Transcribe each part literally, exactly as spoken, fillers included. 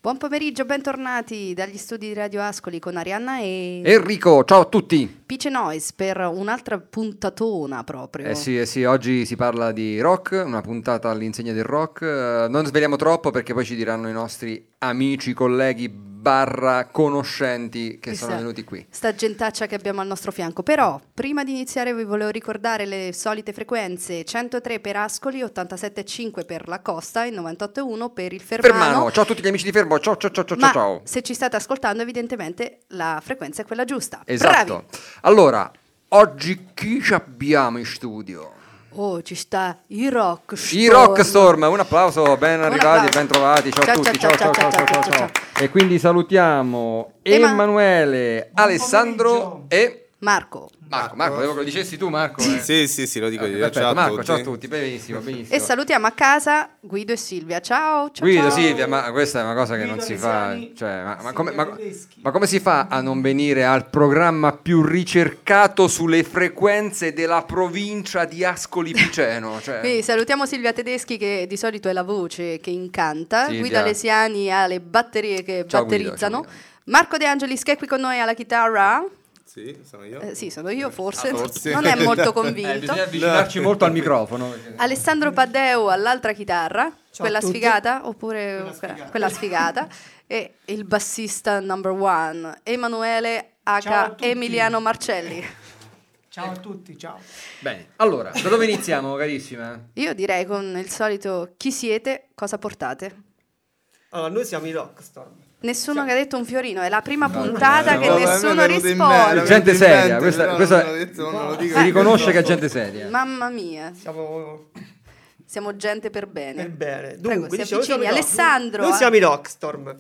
Buon pomeriggio, bentornati dagli studi di Radio Ascoli con Arianna e Enrico, ciao a tutti. Pice Noise per un'altra puntatona proprio. Eh sì, eh sì, oggi si parla di rock, una puntata all'insegna del rock. Uh, non sveliamo troppo perché poi ci diranno i nostri amici, colleghi, barra conoscenti che Questa, sono venuti qui. Sta gentaccia che abbiamo al nostro fianco. Però, prima di iniziare vi volevo ricordare le solite frequenze: centotré per Ascoli, ottantasette virgola cinque per la Costa e novantotto virgola uno per il Fermano. Fermano, ciao a tutti gli amici di Fermo, ciao ciao ciao ciao Ma ciao. se ci state ascoltando, evidentemente la frequenza è quella giusta. Esatto. Bravi. Allora, oggi chi ci abbiamo in studio? Oh, ci sta i Rock Storm. I Rock Storm, un applauso, ben arrivati, applauso. ben trovati, ciao, Ciao, a tutti, ciao, ciao ciao ciao ciao ciao. ciao. E quindi salutiamo Ema- Emanuele, Alessandro e Marco. Marco. Marco, volevo che lo dicessi tu, Marco. Eh. Sì, sì, sì, lo dico Eh, io. perfetto, Ciao a Marco, tutti. ciao a tutti, benissimo, benissimo. E salutiamo a casa Guido e Silvia. Ciao, ciao. Guido, ciao. Silvia, ma questa è una cosa che Guido non si Alesiani, fa, cioè, ma, ma, Silvia come, ma, Tedeschi. ma come si fa a non venire al programma più ricercato sulle frequenze della provincia di Ascoli Piceno? Cioè, Quindi salutiamo Silvia Tedeschi, che di solito è la voce che incanta. Sì, Guido già. Alesiani ha le batterie che Ciao, batterizzano. Guido, ciao, Guido. Marco De Angelis, che è qui con noi alla chitarra. Sì, sono io. Eh, sì, sono io forse. Ah, forse. Non è molto eh, convinto. bisogna avvicinarci molto al microfono. Alessandro Paddeo all'altra chitarra, quella a tutti. sfigata, oppure Quella quella, sfigata. quella sfigata, e il bassista number one, Emanuele Ciao a aka tutti. Emiliano Marcelli. Ciao a tutti, ciao. Bene, allora, da dove iniziamo, carissima? Io direi con il solito: chi siete, cosa portate? Allora, noi siamo i Rockstorm. Nessuno che ha detto un fiorino, è la prima puntata no, che no, nessuno risponde. Gente seria, questa- questa- non Si riconosce che è gente seria. Mamma mia, Siamo siamo gente per bene. per bene. Prego, Dunque, si dicevo, avvicini. siamo i Rock- Alessandro, Noi eh. siamo i Rockstorm.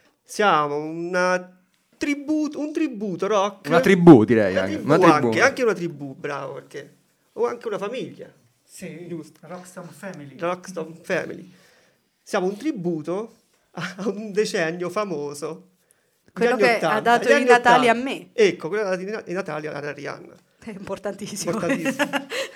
Siamo una tributo, un tributo rock. Una tribù, direi. Una anche. tribù, Una tribù. anche, anche una tribù, bravo, perché o anche una famiglia. Sì, Giusto. Rockstorm Family. Rockstorm Family. Siamo un tributo a un decennio famoso. quello Gli anni che ottanta, ha dato gli i anni Natali a ottanta. me. Ecco, quello che ha dato i Natali alla Arianna. È importantissimo. Importantissimo.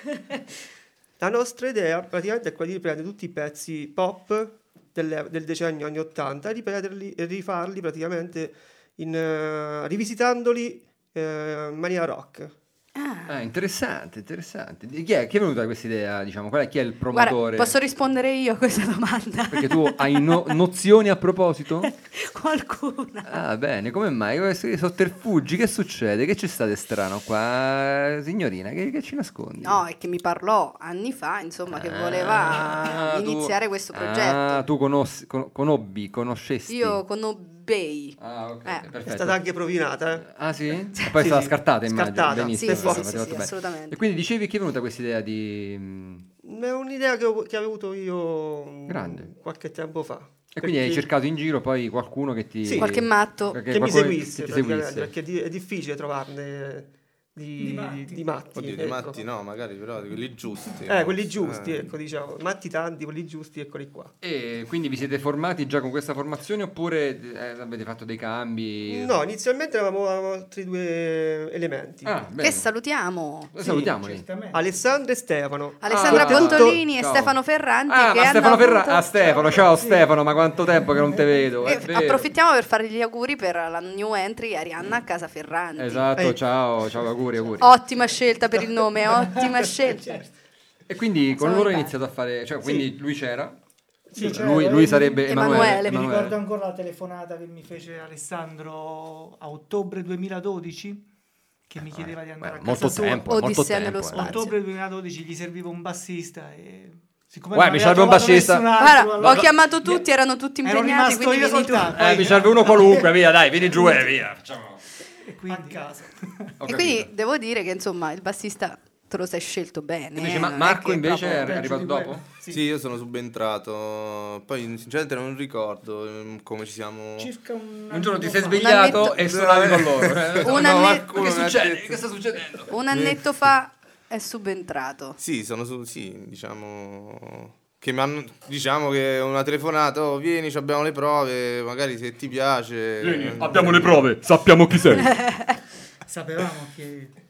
La nostra idea praticamente è quella di riprendere tutti i pezzi pop del, del decennio anni ottanta e riprenderli e rifarli praticamente in, eh, rivisitandoli eh, in maniera rock. Ah, interessante, interessante. Di Chi è, chi è venuta questa idea, diciamo? Qual è, chi è il Guarda, promotore? posso rispondere io a questa domanda? Perché tu hai no- nozioni a proposito? Qualcuna. Ah, bene, come mai? Questi sotterfugi, che succede? Che c'è stato strano qua? Signorina, che, che ci nascondi? No, è che mi parlò anni fa, insomma, che voleva Ah, tu- iniziare questo Ah, progetto. tu conosci, con- conobbi, conoscesti? Io conobbei. Ah, ok, Eh. perfetto. È stata anche provinata, eh? Ah, sì? E poi è Sì, stata sì. scartata, immagino. Scartata. Benissimo. Sì, sì, avete sì, fatto sì, bene. assolutamente. E quindi dicevi che è venuta questa idea di... mh, È un'idea che, ho- che avevo avuto io mm, Grande. qualche tempo fa. E quindi hai Perché- cercato in giro poi qualcuno che ti... Sì. Qualche matto. che- che mi qualcuno seguisse, che ti praticamente, seguisse. perché è di- è difficile trovarne di, Di matti. di matti. Oddio, ecco. dei matti no, magari, però di quelli giusti. Eh, quelli giusti, Eh. ecco, diciamo. Matti tanti, quelli giusti, eccoli qua. E quindi vi siete formati già con questa formazione oppure eh, avete fatto dei cambi? No, inizialmente avevamo altri due elementi. Ah, bene. Che salutiamo. Eh, Salutiamoli. Certamente. Alessandro e Stefano. Alessandra Ah, Pontolini e ciao. Stefano Ferranti. Ah, che ma hanno Stefano Ferra... avuto- Ah, Stefano, ciao Stefano, ma quanto tempo che non te vedo. E è vero. approfittiamo per fare gli auguri per la new entry Arianna a casa Ferranti. Esatto, Ehi. ciao, ciao, auguri, auguri. Ottima scelta per il nome, ottima scelta. E quindi con Siamo loro hai in iniziato a fare, cioè quindi lui c'era? Sì, Cioè, lui, lui sarebbe Emanuele. Emanuele. Mi Emanuele. ricordo ancora la telefonata che mi fece Alessandro a ottobre duemiladodici, che mi chiedeva di andare Beh, a molto casa sua. tempo, molto Odissea tempo. nello eh. spazio. Ottobre duemiladodici gli serviva un bassista e siccome Guarda, non mi aveva serve un trovato bassista. nessun altro, Guarda, allora- ho chiamato tutti, erano tutti Ero impegnati, rimasto quindi io vieni tu. soltanto. Eh, mi serve uno qualunque, via, dai, vieni giù e via. Facciamo. E quindi, A casa. Ho E capito. quindi devo dire che insomma il bassista te lo sei scelto bene. Invece eh, Ma- non è Marco che invece proprio- è peggio arrivato di dopo? quello. Sì. Sì, io sono subentrato. Poi sinceramente non ricordo ehm, come ci siamo. circa un, Un giorno ti sei anno fa. svegliato annetto- e suonavi con loro. eh. Un No, anne- Marco, che mi ha succede? detto- Che sta succedendo? Un annetto fa è subentrato. Sì, sono su. Sì, diciamo. Che mi hanno. Diciamo che una telefonata, oh, vieni, ci abbiamo le prove, magari se ti piace. Vieni, abbiamo le prove, sappiamo chi sei. Sapevamo che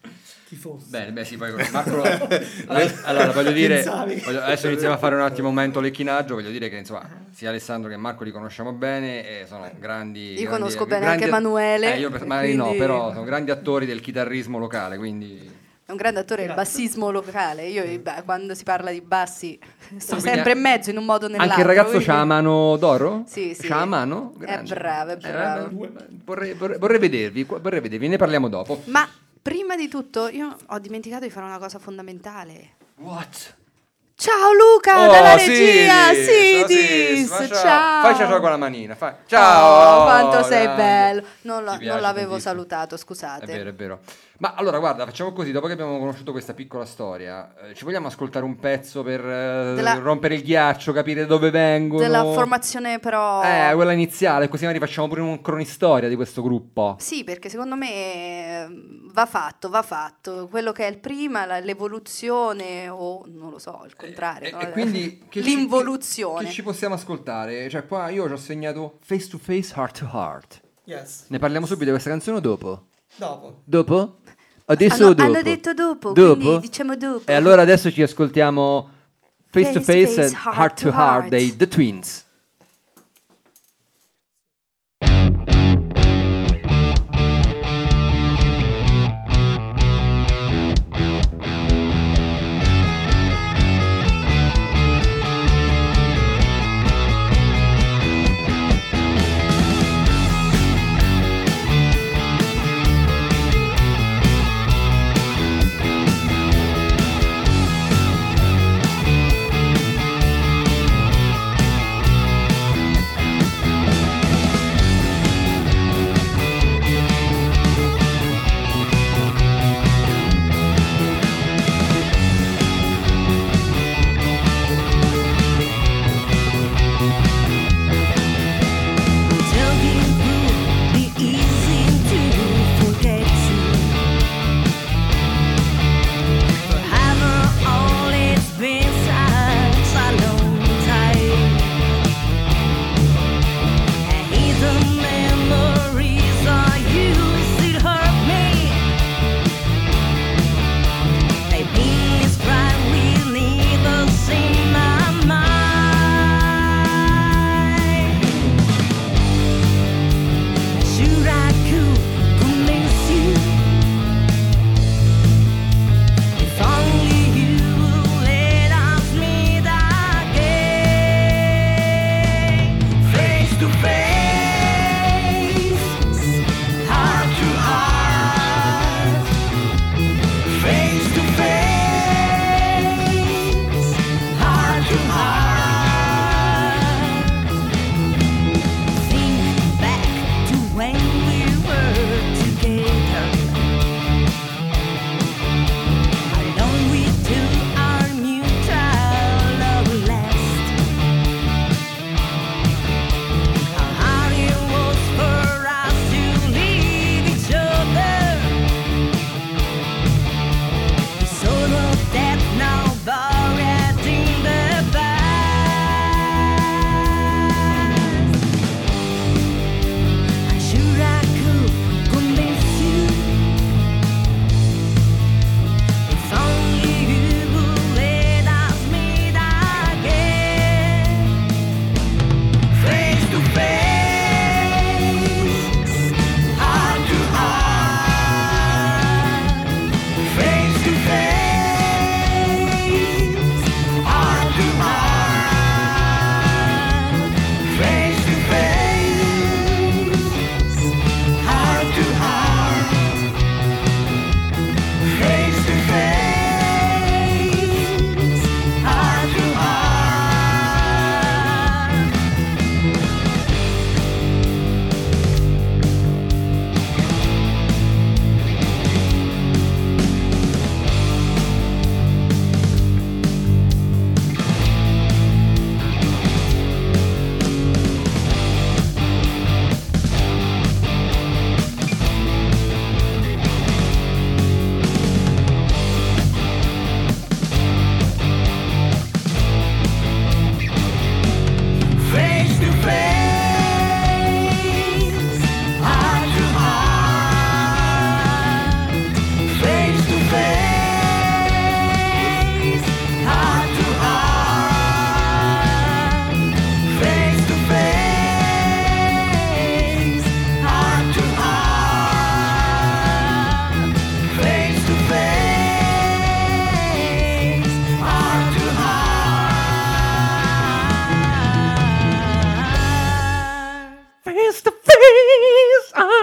Tifoso. Bene, beh sì, poi Marco... allora, voglio dire, voglio- adesso iniziamo a fare un attimo un momento lecchinaggio, voglio dire che insomma sia Alessandro che Marco li conosciamo bene e sono grandi... Io grandi- conosco bene grandi- anche Emanuele, Eh, io per- magari no, quindi- però sono grandi attori del chitarrismo locale, quindi... È un grande attore del bassismo locale. Io beh, quando si parla di bassi sto Quindi sempre a- in mezzo in un modo o nell'altro. Anche il ragazzo quindi- c'ha la mano d'oro? Sì, sì. C'ha la mano? È Grande. bravo, è Eh, bravo. vorrei, vorrei, vorrei vedervi, vorrei vedervi, ne parliamo dopo. Ma prima di tutto io ho dimenticato di fare una cosa fondamentale. What? Ciao Luca Oh, dalla regia, Sidis, Sidis, oh, Sidis, fa ciao. Fai ciao con la manina, fai. Ciao. Oh, quanto sei grande. bello. Non, la- Ci piace non l'avevo tantissimo. salutato, scusate. È vero, è vero. Ma allora guarda, facciamo così, dopo che abbiamo conosciuto questa piccola storia, eh, ci vogliamo ascoltare un pezzo per eh, Della- rompere il ghiaccio, capire dove vengono? Della formazione però... Eh, quella iniziale, così magari facciamo pure un cronistoria di questo gruppo. Sì, perché secondo me eh, va fatto, va fatto. Quello che è il prima, la- l'evoluzione o non lo so, il contrario. E, no? e quindi che ci- l'involuzione. Che, che ci possiamo ascoltare? Cioè qua io ci ho segnato Face to Face, Heart to Heart. Yes. Ne parliamo subito di questa canzone o dopo? Dopo. Dopo? Adesso hanno, o dopo? hanno detto dopo, Dopo? quindi diciamo dopo. E allora adesso ci ascoltiamo Face to Face to Face Face, and Heart Heart to to Heart Heart. dei The Twins. Think back to when we were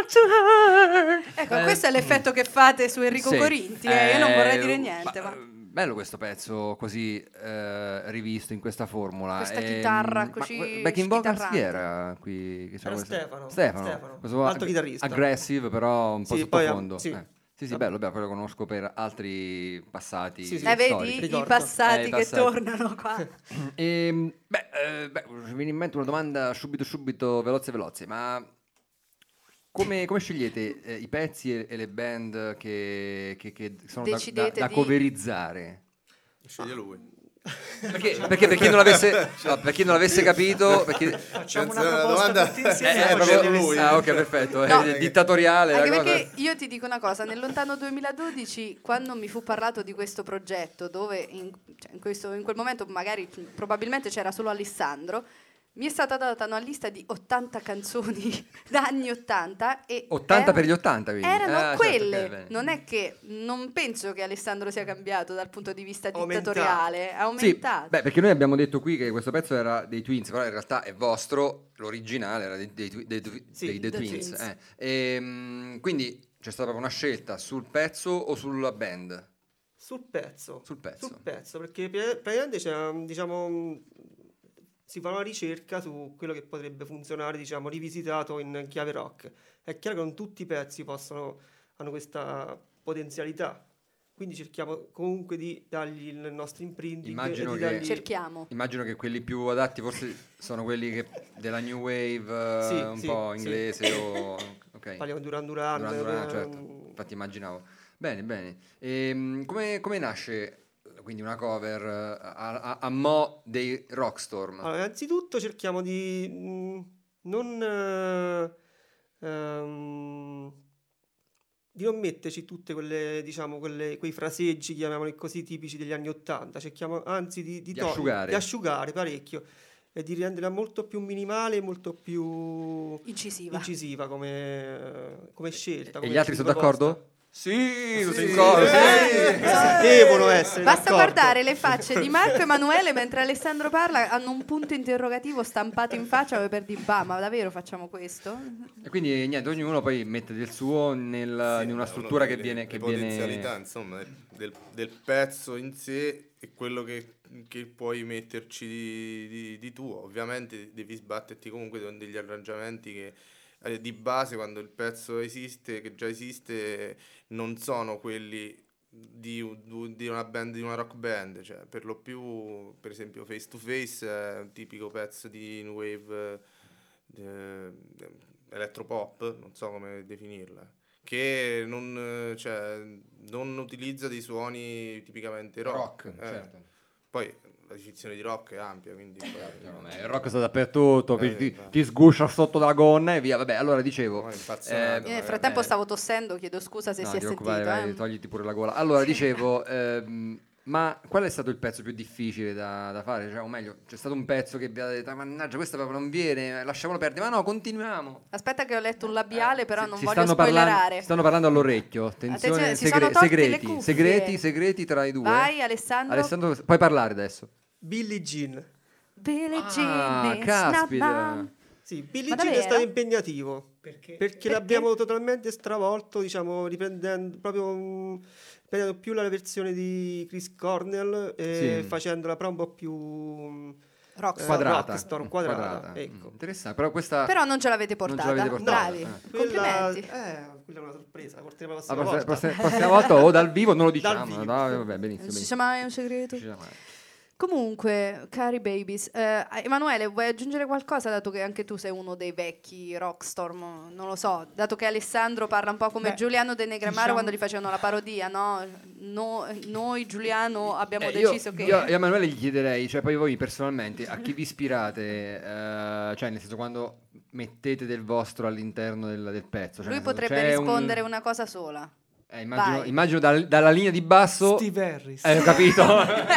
talk to her. Ecco, Eh, questo è l'effetto che fate su Enrico sì. Corinti, eh, io non vorrei Eh, dire niente, ma... bello questo pezzo così eh, rivisto in questa formula. Questa Ehm, chitarra ma così que- backing vocals chi schitarrante. era qui? Che c'era Era questo- Stefano. Stefano. Stefano, Questo alto ag- chitarrista. Aggressive però un po' Sì, poi, sottofondo. sì. Eh. Sì, sì, Vabbè. bello, bello, poi lo conosco per altri passati Sì, sì. Eh, vedi storici. i Ricordo. passati Eh, i che passati. tornano qua. Ehm, beh, eh, beh, mi viene in mente una domanda subito subito, veloce veloce, ma come, come scegliete eh, i pezzi e, e le band che, che- che sono da, da, Decidete da di- coverizzare? Sceglie lui. Perché, perché per chi non l'avesse, no, per chi non l'avesse capito, perché, Facciamo Penso una una proposta domanda- tutti insieme. Eh, e è poi proprio sceglie lui. Alessandro. ah ok perfetto, No. è dittatoriale Anche la cosa. perché io ti dico una cosa, nel lontano duemiladodici, quando mi fu parlato di questo progetto, dove in, cioè in, questo- in quel momento magari probabilmente c'era solo Alessandro, mi è stata data una lista di ottanta canzoni da anni ottanta e ottanta erano- per gli ottanta, quindi. erano Ah, certo, quelle. ok, bene. Non è che non penso che Alessandro sia cambiato dal punto di vista Aumentato. dittatoriale, è Sì, aumentato. beh, perché noi abbiamo detto qui che questo pezzo era dei Twins, però in realtà è vostro, l'originale era dei, dei, Twi- dei, Twi- Sì, dei The The Twins. Twins. eh. Ehm, quindi c'è stata proprio una scelta sul pezzo o sulla band? Sul pezzo. Sul pezzo. Sul pezzo, perché pra- praticamente c'è, diciamo, mh, si fa una ricerca su quello che potrebbe funzionare, diciamo, rivisitato in chiave rock. È chiaro che non tutti i pezzi possono, hanno questa potenzialità, quindi cerchiamo comunque di dargli il nostro imprinting. Immagino e di che- dargli- Cerchiamo. Immagino che quelli più adatti forse sono quelli che della New Wave, eh, Sì, un sì, po' sì. inglese o... ok. Parliamo di Duran Duran. Duran Duran, ehm, certo, infatti immaginavo. Bene, bene. Ehm, come, come nasce quindi una cover eh, a, a- a mo' dei Rockstorm? Allora, innanzitutto cerchiamo di mh, non eh, ehm, di non metterci tutte quelle, diciamo, quelle, quei fraseggi, chiamiamoli così, tipici degli anni Ottanta. Cerchiamo anzi di, di, Di to- asciugare. di asciugare parecchio e di renderla molto più minimale e molto più Incisiva. incisiva come, come scelta. E come gli altri sono proposta. d'accordo? Sì, tutti Sì. in coro, sì. Eh, devono essere Basta d'accordo. guardare le facce di Marco e Emanuele mentre Alessandro parla, hanno un punto interrogativo stampato in faccia come per dire, bah, ma davvero facciamo questo? E quindi niente, ognuno poi mette del suo nel- Sì, in una uno struttura che delle- viene... le Che potenzialità, viene... insomma, del, del pezzo in sé e quello che, che puoi metterci di, di- di tuo. Ovviamente devi sbatterti comunque con degli arrangiamenti che eh, di base, quando il pezzo esiste, che già esiste, non sono quelli di, un- di una band, di una rock band, cioè per lo più, per esempio Face to Face è un tipico pezzo di new wave, eh, elettropop, non so come definirla, che non, eh, cioè, non utilizza dei suoni tipicamente rock. Rock, eh. certo. Poi la definizione di rock è ampia, quindi poi- Eh, Il rock sta dappertutto, Eh, ti, va. ti sguscia sotto la gonna e via. Vabbè, allora dicevo... Poi infazionato, eh, Io nel eh, frattempo eh. stavo tossendo, chiedo scusa se No, si è ti sentito. preoccupare, vai, eh. togliti pure la gola. Allora, dicevo, ehm, ma qual è stato il pezzo più difficile da, da fare? Cioè, o meglio, c'è stato un pezzo che vi ha detto, mannaggia, questo proprio non viene, lasciamolo perdere. Ma no, continuiamo. Aspetta che ho letto un labiale, però Si- non si voglio stanno parlando, spoilerare. stanno parlando all'orecchio. Attenzione, Attenzione, si segre- sono tolti le segreti, cuffie. segreti, segreti tra i due. Vai Alessandro. Alessandro, puoi parlare adesso. Billie Jean. Billie Ah, Jean is caspita. not mine. Sì, Billie Ma Jean è davvero? stato impegnativo. Perché? Perché l'abbiamo totalmente stravolto, diciamo, riprendendo proprio mm, prendendo più la versione di Chris Cornell e Sì. facendola però un po' più mm, Rock. eh, Quadrata. rockstar, quadrata, Mm, ecco. interessante, però questa... Però non ce l'avete Non ce portata. l'avete portata, Bravi. eh. Quella, Complimenti. eh, quella è una sorpresa, la porteremo la La prossima prossima, volta. prossima- prossima volta o dal vivo non lo diciamo. vivo. Dai, vabbè, benissimo. Non si benissimo. sa mai un segreto. Non ci sa mai. Comunque, cari babies, eh, Emanuele, vuoi aggiungere qualcosa dato che anche tu sei uno dei vecchi Rockstorm? Non lo so, dato che Alessandro parla un po' come Beh, Giuliano De Negramaro diciamo- quando gli facevano la parodia, no? No- noi Giuliano abbiamo Eh, io- deciso che... Io, io a Emanuele gli chiederei, cioè poi voi personalmente, a chi vi ispirate? eh, cioè nel senso quando mettete del vostro all'interno del, del pezzo. Cioè, Lui nel senso, potrebbe c'è un- rispondere una cosa sola. eh, immagino Vai. immagino dal- dalla linea di basso... Steve Harris. Eh, ho capito.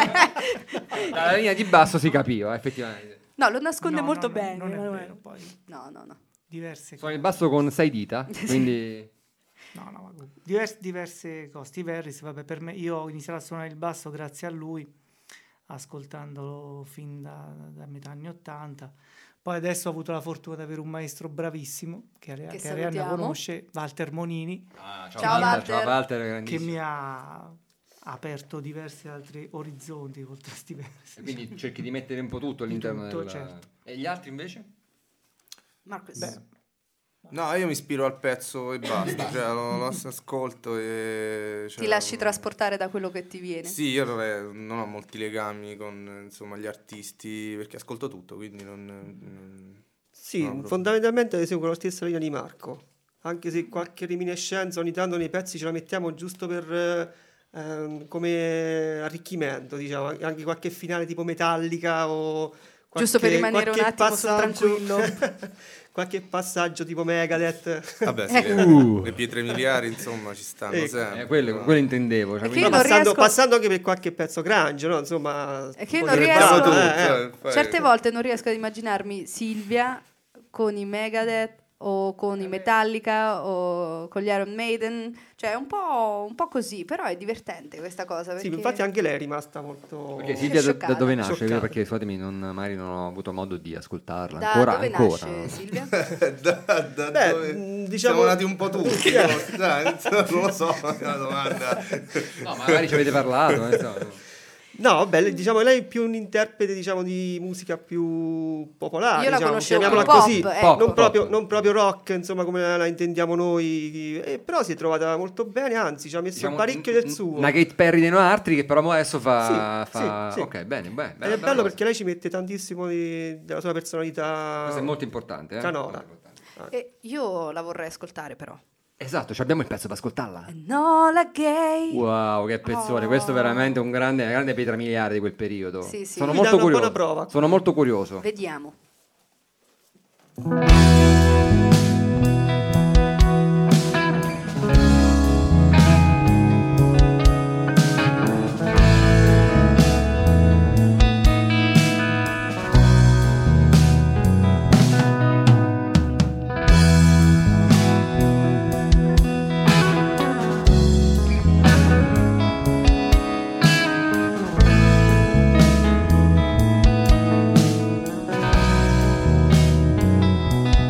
Dalla linea di basso si capiva, effettivamente. No, lo nasconde No, molto no, no, bene. non è Emanuele. vero, poi No, no, no. diverse Sono il cose. basso con sei dita, quindi... No, no, ma comunque, divers- diverse cose. Steve Harris, vabbè, per me, io ho iniziato a suonare il basso grazie a lui, ascoltandolo fin da, da metà anni ottanta. Poi adesso ho avuto la fortuna di avere un maestro bravissimo, che, Ari- Che che Arianna salutiamo. conosce, Walter Monini, Ah, Ciao, Walter. Ciao Walter, che grandissimo. mi ha aperto diversi altri orizzonti, contrasti diversi. E quindi cerchi di mettere un po' tutto all'interno tutto, del... certo. E gli altri invece? Marcus. Beh, No, io mi ispiro al pezzo e basta, cioè lo, lo ascolto e... Cioè, Ti lasci trasportare da quello che ti viene. Sì, io non, è- non ho molti legami con insomma, gli artisti, perché ascolto tutto, quindi non... non- Sì, no, proprio. fondamentalmente seguo la stessa linea di Marco, anche se qualche reminiscenza ogni tanto nei pezzi ce la mettiamo giusto per eh, ehm, come arricchimento, diciamo, anche qualche finale tipo Metallica o qualche, Giusto per rimanere un qualche attimo sul passaggio- tranquillo. qualche passaggio tipo Megadeth. Vabbè, sì, le, Uh. le pietre miliari, insomma, ci stanno Ecco. sempre. Eh, quello, no? quello intendevo. Cioè, È che quindi- io non passando, riesco- passando anche per qualche pezzo grunge, no? Insomma, È che io un non po' di riesco- tutto, tutto, eh, eh. fai- Certe volte non riesco ad immaginarmi Silvia con i Megadeth o con i Metallica o con gli Iron Maiden, cioè è un po', un po' così, però è divertente questa cosa. Sì, perché- infatti anche lei è rimasta molto... Perché Silvia da, da scioccata. dove nasce? Scioccata. Perché scusatemi, non, magari non ho avuto modo di ascoltarla. Da ancora, dove ancora. nasce Silvia? da, da Beh, dove... mh, diciamo- Siamo nati un po' tutti, forse, dai, non lo so, è una domanda. No, magari ci avete parlato. eh, insomma. No, vabbè, lei- diciamo lei è più un interprete, diciamo, di musica più popolare, Io la diciamo, conoscevo chiamiamola più pop, così, ecco. Pop, non, pop. proprio, non proprio rock, insomma, come la intendiamo noi, eh, però si è trovata molto bene, anzi, ci ha messo Diciamo, parecchio n- del n- suo. Una Kate Perry dei nostri che però mo adesso fa... Sì, fa- sì, sì. Ok, bene, bene. Ed è bello perché lei ci mette tantissimo di- della sua personalità. Questo è molto importante. Eh? canora. Molto importante. E io la vorrei ascoltare però. Esatto, ci abbiamo il pezzo per ascoltarla. No, la gay. Wow, che pezzone, Oh. questo è veramente un grande, una grande pietra miliare di quel periodo. Sì, sì. Sono Mi molto danno una curioso. buona prova. Sono molto curioso. Vediamo. Thank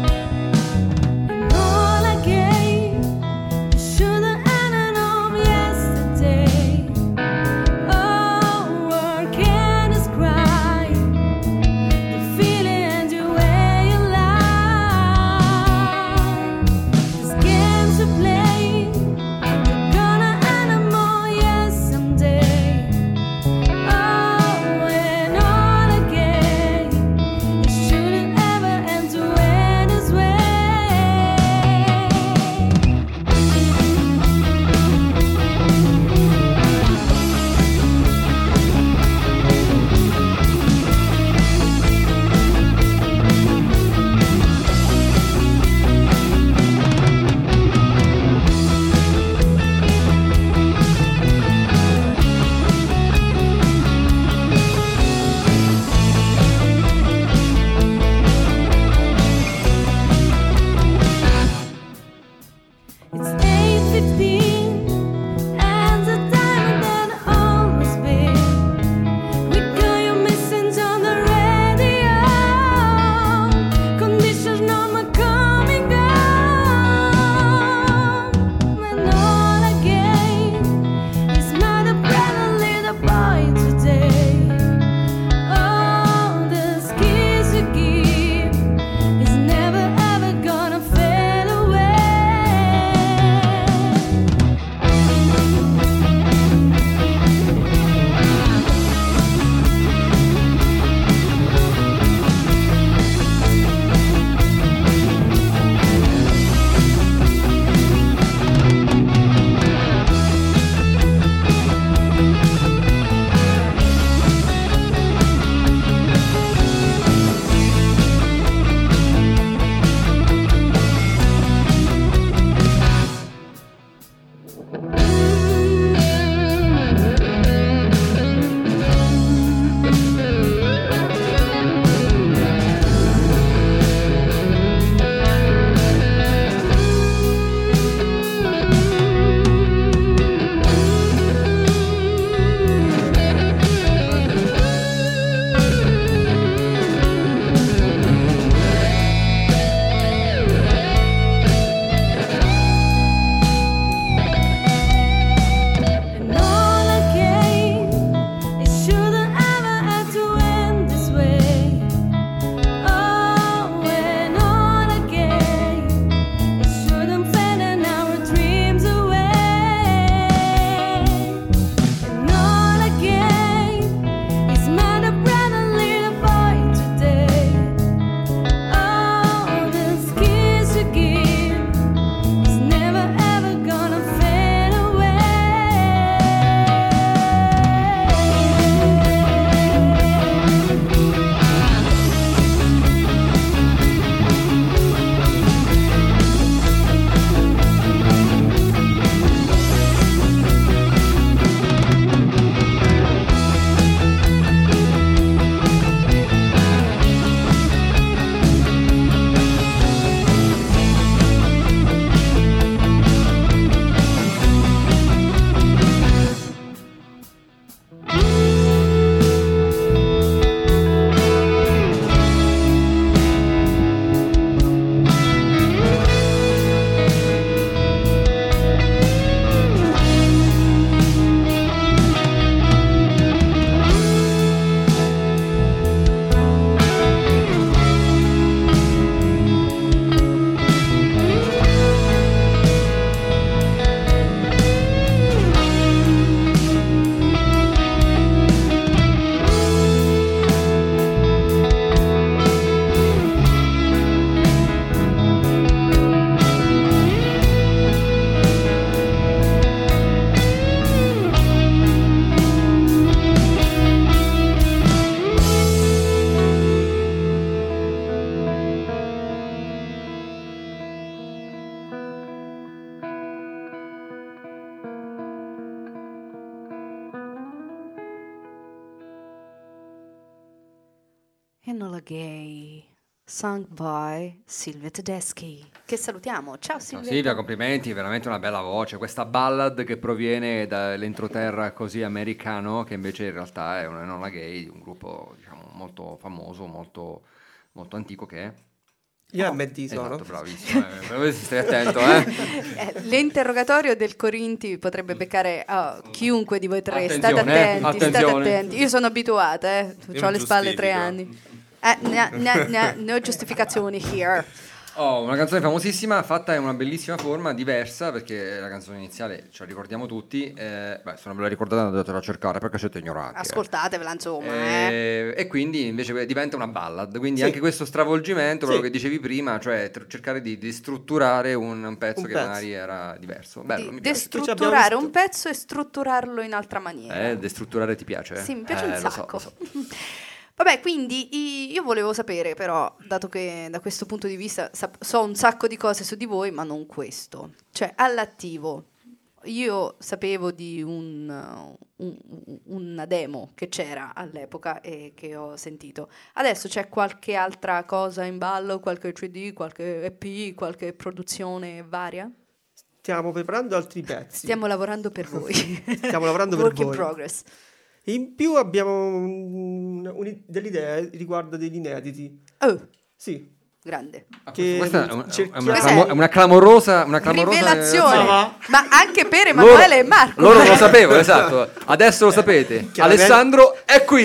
Enola Gay, sung by Silvia Tedeschi, che salutiamo. Ciao Silvia. Ciao Silvia, complimenti, veramente una bella voce. Questa ballad che proviene dall'entroterra così americano, che invece in realtà è una Enola Gay di un gruppo, diciamo, molto famoso, molto, molto antico che è. Io M D sono. Esatto, bravissimo. Eh, stai attento, eh. Eh, L'interrogatorio del Corinti potrebbe beccare oh, chiunque di voi tre. Attenzione, State eh, attenti, state attenzione. attenti. Io sono abituata, eh. Io Ho alle spalle tre giustifico. anni. Eh, no, no, no, no giustificazioni here. Oh, una canzone famosissima, fatta in una bellissima forma, diversa, perché la canzone iniziale ce la ricordiamo tutti. Eh, beh, se non ve la ricordate andatela a cercare perché siete ignoranti. eh. Ascoltatevela, insomma. Eh. Eh, e quindi invece diventa una ballad, quindi Sì. anche questo stravolgimento, Sì. quello che dicevi prima, cioè tr- cercare di, di strutturare un, un pezzo Un che pezzo. magari era diverso. Bello, Di mi piace. destrutturare visto- un pezzo e strutturarlo in altra maniera. Eh, destrutturare ti piace? Sì, mi piace Eh, un lo so, sacco. lo so. Vabbè, quindi i- io volevo sapere, però, dato che da questo punto di vista sap- so un sacco di cose su di voi, ma non questo. Cioè, all'attivo, io sapevo di un, uh, un- una demo che c'era all'epoca e che ho sentito. Adesso c'è qualche altra cosa in ballo, qualche C D, qualche E P, qualche produzione varia? Stiamo preparando altri pezzi. Stiamo lavorando per voi. Stiamo lavorando per Work in voi. progress. In più abbiamo un- un- delle idee riguardo degli inediti. Oh, Sì. grande. Che Questa è, un- è cerchiamo- una, clamo- è una clamorosa, una clamorosa Rivelazione, Ma- ma anche per Emanuele e Marco. Loro lo sapevano, esatto. Adesso lo sapete. Chiaramente- Alessandro è qui.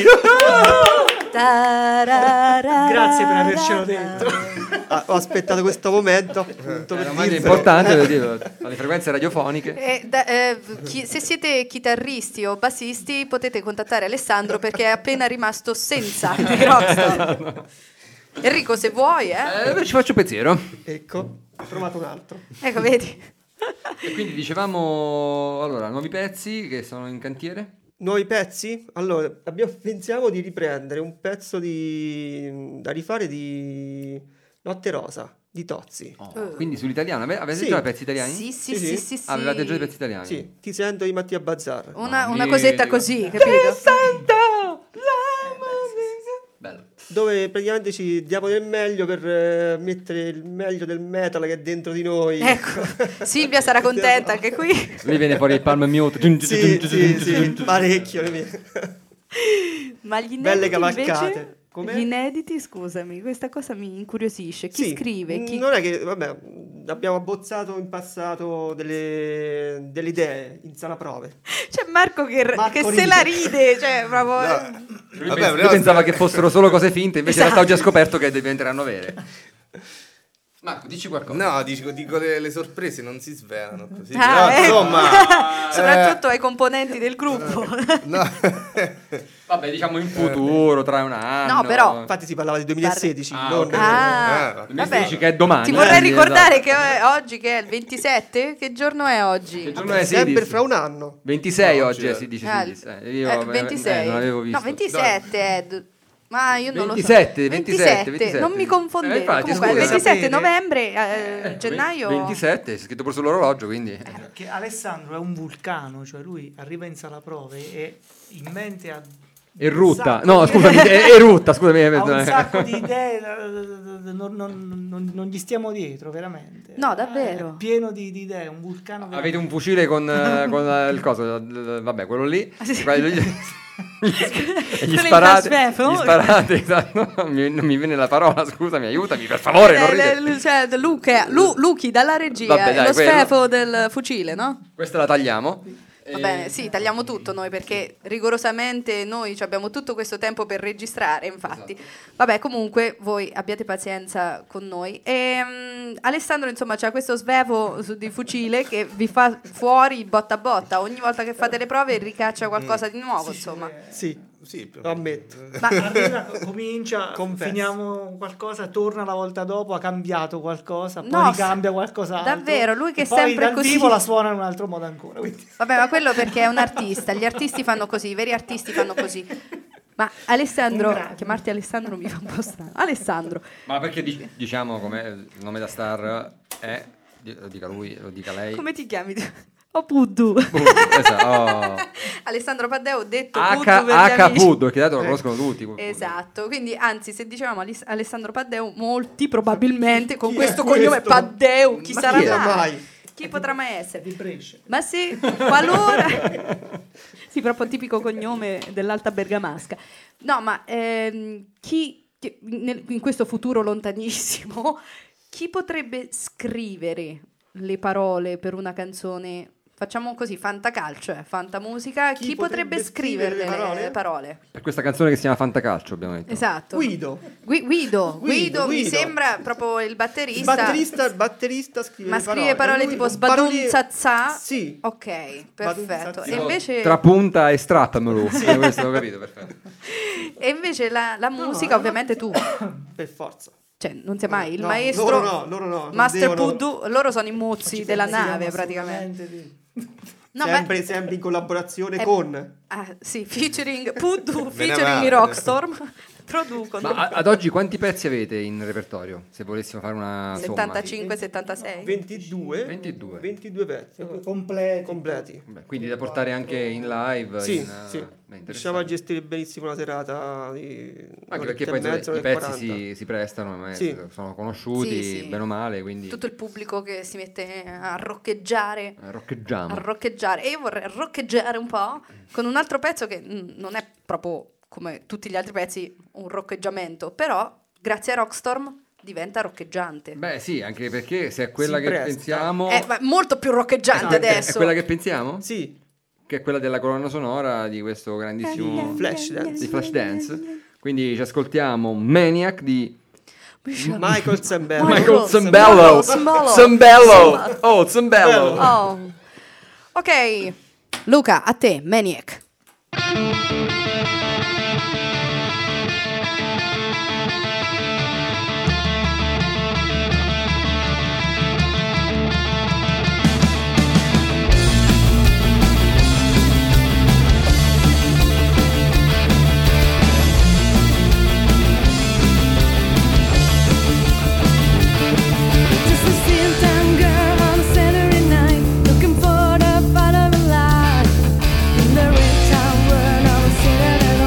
Grazie per avercelo detto. Ah, ho aspettato questo momento appunto per È una dirvelo. importante per dire, alle frequenze radiofoniche. Eh, da- eh, chi- se siete chitarristi o bassisti potete contattare Alessandro perché è appena rimasto senza microfono. Enrico, se vuoi, eh. Eh, ci faccio pensiero. Ecco, ho trovato un altro. Ecco, vedi. E quindi dicevamo, allora, nuovi pezzi che sono in cantiere. Nuovi pezzi? Allora, abbiamo- pensiamo di riprendere un pezzo di, da rifare di Notte Rosa, di Tozzi. Oh. Quindi sull'italiano, Ave- avete Sì. già i pezzi italiani? Sì, sì, Sì, sì, sì. sì, sì. Avevate già i pezzi italiani? Sì, Ti sento di Mattia Bazzar. Una, No, una mi- cosetta così, capito? Bello. Dove praticamente ci diamo del meglio per eh, mettere il meglio del metal che è dentro di noi. Ecco, Silvia sarà contenta anche qui. Lì viene fuori il palm mute. Sì, sì, sì, parecchio. le mie. Ma gli Belle inediti cavalcate. invece? Com'è? Gli inediti, scusami, questa cosa mi incuriosisce. Chi Sì, scrive? Chi... Non è che, vabbè, abbiamo abbozzato in passato delle, delle idee in sala prove. C'è Marco che, Marco che se ride. la ride, cioè proprio... No. Lui, Vabbè, pens- però- lui pensava che fossero solo cose finte, invece in realtà Esatto. ho già scoperto che diventeranno vere. Marco, dici qualcosa. No, dico, dico le, le sorprese non si svelano così. Ah, Però, ecco. insomma, Soprattutto ai componenti del gruppo. no. Vabbè, diciamo in futuro, tra un anno. No, però- Infatti si parlava del duemilasedici, Ah, non ok. Ah, Ah, duemilasedici che è domani. Ti vorrei quindi, ricordare esatto. che è oggi che è il ventisette? Che giorno è oggi? Che giorno è sempre sedici? fra un anno. ventisei No, oggi, oggi eh, è- si dice. Ah, si dice. Eh, io eh, eh, ventisei. eh, non avevo visto. No, ventisette è... d- Ma io non ventisette, lo so. ventisette, ventisette. Non mi confondete. Eh, infatti, Comunque, il scusa. ventisette Sapere. novembre, eh, Eh, gennaio... ventisette, è scritto pure sull'orologio, quindi. Che Alessandro è un vulcano, cioè lui arriva in sala prove e in mente ha Erutta. un sacco No, di- scusami, è erutta, scusami. ha un sacco di idee, eh, non, non- non- non gli stiamo dietro, veramente. No, davvero. È pieno di, di idee, un vulcano. Avete un fucile con, eh, con eh, il coso, eh, vabbè, quello lì. Sì. Quello lì- e gli Con il sparate, Masvefo? gli sparate, esatto. Non mi, non mi viene la parola, scusami, aiutami, per favore, non Eh, ridere. le- cioè, Luca, Lu- Luchi dalla regia, Vabbè, dai, lo quello. sfefo del fucile, no? Questa la tagliamo. Va bene, sì, tagliamo tutto noi perché rigorosamente noi ci abbiamo tutto questo tempo per registrare, infatti. Vabbè, comunque voi abbiate pazienza con noi. E, mm, Alessandro, insomma, c'ha questo svevo su di fucile che vi fa fuori botta a botta. Ogni volta che fate le prove ricaccia qualcosa di nuovo, insomma. Sì, Sì, più o lo meno. ammetto. Ma Arriva, comincia, Confesso. finiamo qualcosa, torna la volta dopo, ha cambiato qualcosa, poi No, ricambia qualcos'altro. davvero, lui che e è poi sempre dal così. vivo la suona in un altro modo ancora. quindi- vabbè, ma quello perché è un artista. Gli artisti fanno così, i veri artisti fanno così. Ma Alessandro, Un grande. chiamarti Alessandro mi fa un po' strano. Alessandro, Ma perché di- diciamo come il nome da star è, di- lo dica lui, lo dica lei. come ti chiami? O Puddu. Esatto. Oh. Alessandro Paddeu, detto H- Puddu per gli H. amici. Puddu, che dato lo conoscono tutti. Esatto, quindi anzi se dicevamo Alis- Alessandro Paddeu, molti probabilmente con Chi questo è cognome questo? Paddeu, chi Ma sarà chi era mai? mai? Chi potrà mai essere? Di Brescia. Ma se qualora sì, proprio tipico cognome dell'Alta Bergamasca. No, ma ehm, chi chi- nel- in questo futuro lontanissimo chi potrebbe scrivere le parole per una canzone? Facciamo così, fantacalcio, eh, fantamusica. Chi, Chi potrebbe, potrebbe scrivere scrivere le le parole? parole? parole? Per questa canzone che si chiama Fantacalcio, abbiamo detto. Esatto. Guido. Gui- Guido, Guido, Guido, mi Guido. sembra proprio il Il batterista. batterista, il batterista scrive Ma le scrive parole Lui tipo non parli- sbadunzazza? Sì. Ok, perfetto. Badunzazza. E invece, Trapunta e strappamelo. Eh, questo ho capito, perfetto. e invece la, la musica, ovviamente tu. Per forza. Cioè, non sei mai il No, maestro. loro no, loro no, non Master devono- Puddu, loro sono i mozzi Ci della pensiamo nave praticamente. assolutamente di- No, sempre, ma- sempre in collaborazione Eh, con. Ah, sì, featuring Puddu, ne featuring va, i ne- Rockstorm. Producono. Ma a- ad oggi quanti pezzi avete in repertorio? Se volessimo fare una somma. settantacinque settantasei. ventidue, ventidue. ventidue pezzi completi. completi. Beh, quindi da portare anche in live. Sì, in, sì. beh, interessante. Riusciamo a gestire benissimo una serata di Anche un'oretta perché e poi mezza, i un'ora e pezzi quaranta. si, si prestano, ma Sì. sono conosciuti, Sì, sì. bene o male, quindi Tutto il pubblico che si mette a roccheggiare. eh, roccheggiamo. A roccheggiare. E io vorrei roccheggiare un po' con un altro pezzo che mm, non è proprio come tutti gli altri pezzi un roccheggiamento, però grazie a Rockstorm diventa roccheggiante. Beh sì, anche perché se è quella Si che presta. pensiamo... È ma- molto più roccheggiante Esatto, adesso. È quella che pensiamo? Sì, Che è quella della colonna sonora di questo grandissimo... Flashdance. di Flashdance. Quindi ci ascoltiamo Maniac di... Michael Zambello. Michael Zambello. Zambello. Zambello. Zambello. Oh, Zambello. Oh. Ok, Luca, a te, Maniac. Just a sit-down girl on a Saturday night, looking for the fight of her life. In the red town world, I was sitting at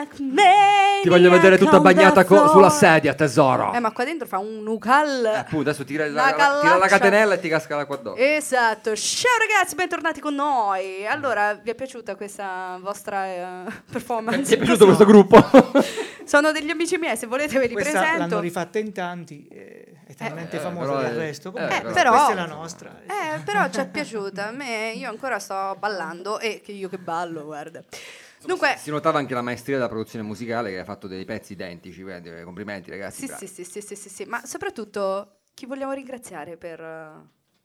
like maniac Ti voglio vedere tutta on the bagnata co- floor. sulla sedia, tesoro. Eh, ma qua dentro fa un nucal. Eh, appunto, adesso tira Una la, la, callaccia. tira la catenella e ti casca l'acqua addosso. Esatto, ciao ragazzi, bentornati con noi. Allora, vi è piaciuta questa vostra eh, performance? Ti è piaciuto questo gruppo? Sono degli amici miei, se volete ve li Questa l'hanno presento. rifatta in tanti, eh, è talmente Eh, famosa però del è- resto. eh, Comunque, però- però- questa è la nostra. Eh, però ci è piaciuta. A me, io ancora sto ballando e che io che ballo, guarda. Dunque, Si notava anche la maestria della produzione musicale che ha fatto dei pezzi identici, quindi eh, complimenti ragazzi. sì, bravi. sì, sì, sì, sì, sì, sì, ma soprattutto chi vogliamo ringraziare per... eh,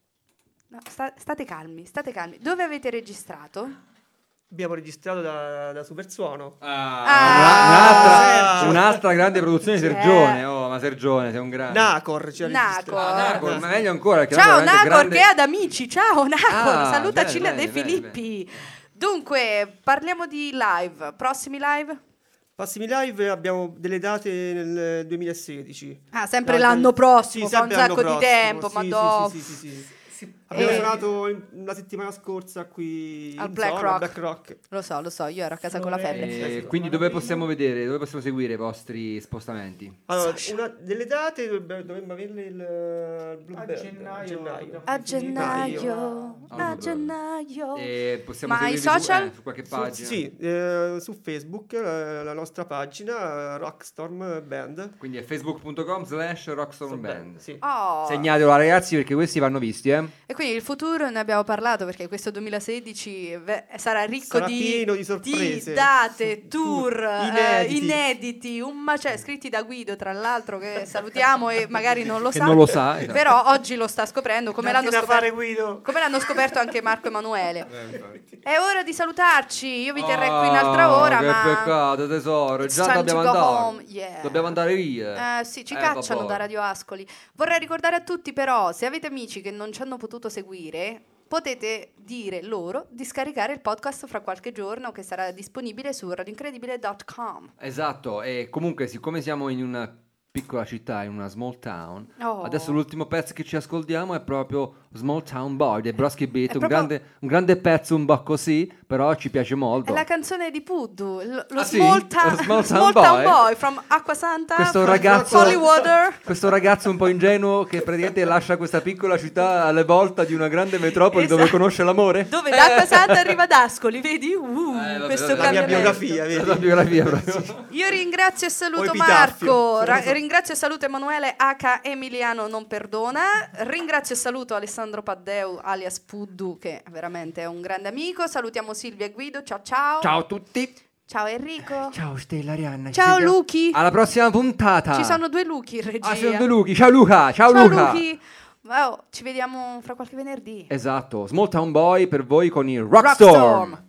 no, sta- state calmi, state calmi. Dove avete registrato? Abbiamo registrato da, da Supersuono. Ah, Ah, una- un'altra, Sergio. un'altra grande produzione di Eh. Sergione. Oh, ma Sergione, sei un grande. Nacor ci ha Nacor. registrato. Ah, Nacor, ma meglio ancora. perché Ciao Nacor è Nacor, veramente che è grande- ad amici. Ciao Nacor, Ah, salutaci bene, la De bene, Filippi. Dunque, parliamo di live. Prossimi live? Prossimi live abbiamo delle date nel duemilasedici. Ah, sempre Date- l'anno prossimo, sì, fa un sempre l'anno sacco di prossimo, tempo, sì, ma sì, do- sì, sì, sì, sì. Abbiamo Eh. suonato in- la settimana scorsa qui Al in Black zona, Rock. Black Rock. Lo so, lo so, io ero a casa con la febbre. E quindi dove possiamo vedere, dove possiamo seguire i vostri spostamenti? Allora, Social. una delle date dovrebbe- dovremmo averle il, il Blue A Band, gennaio, abbiamo A definito. gennaio, Ah, a gennaio. E possiamo Ma i seguirvi su- social? eh, su qualche Su, pagina? sì, eh, su Facebook eh, la nostra pagina eh, Rockstorm Band. Quindi è facebook.com slash rockstorm band. Sì. Oh. Segnatelo ragazzi perché questi vanno visti, eh. E quindi il futuro ne abbiamo parlato perché questo duemilasedici ve- sarà ricco Sarà di, pieno di sorprese. date, tour, eh, Inediti. inediti, un macello, scritti da Guido tra l'altro che salutiamo e magari non lo Che sa. non lo sa, esatto. Però oggi lo sta scoprendo come Datti l'hanno da fare, scoperto. Guido. Come l'hanno scoperto anche Marco Emanuele. Eh, infatti. È ora di salutarci. Io vi terrei qui un'altra Oh, ora, che ma peccato tesoro, It's già time dobbiamo to go andare. home, yeah. Dobbiamo andare via. Eh, sì, ci Eh, cacciano vabbè. da Radio Ascoli. Vorrei ricordare a tutti però, se avete amici che non ci hanno potuto seguire, potete dire loro di scaricare il podcast fra qualche giorno che sarà disponibile su radioincredibile punto com. Esatto, e comunque siccome siamo in una piccola città, in una small town, Oh. adesso l'ultimo pezzo che ci ascoltiamo è proprio Small Town Boy dei Broski Beat, È un, proprio- grande, un grande pezzo un po' così, però ci piace molto. È la canzone di Puddu, lo, lo Ah, sì? small, ta- Lo Small Town Small Town Boy? Boy from Acqua Santa, Questo from ragazzo- Holy Water. Questo ragazzo un po' ingenuo che praticamente lascia questa piccola città alle volta di una grande metropoli dove Esatto. conosce l'amore. Dove da Acqua Santa arriva ad Ascoli, vedi? Uh, Eh, vabbè, questo vabbè. La mia cambiamento. biografia, È vedi? la biografia proprio. Io ringrazio e O saluto epitaffio. Marco, ra- ringrazio e saluto Emanuele H. Emiliano non perdona, ringrazio e saluto Alessandro Paddeu alias Puddu che veramente è un grande amico, salutiamo Silvia e Guido, ciao ciao. Ciao a tutti. Ciao Enrico. Ciao Stella Arianna. ci Ciao sentiamo Luchi. Alla prossima puntata. Ci sono due Luchi in regia. Ah, ci sono due Luchi. Ciao Luca. Ciao, Ciao Luca. Luchi. Wow, ci vediamo fra qualche venerdì. Esatto, Small Town Boy per voi con il Rockstorm. Rockstorm.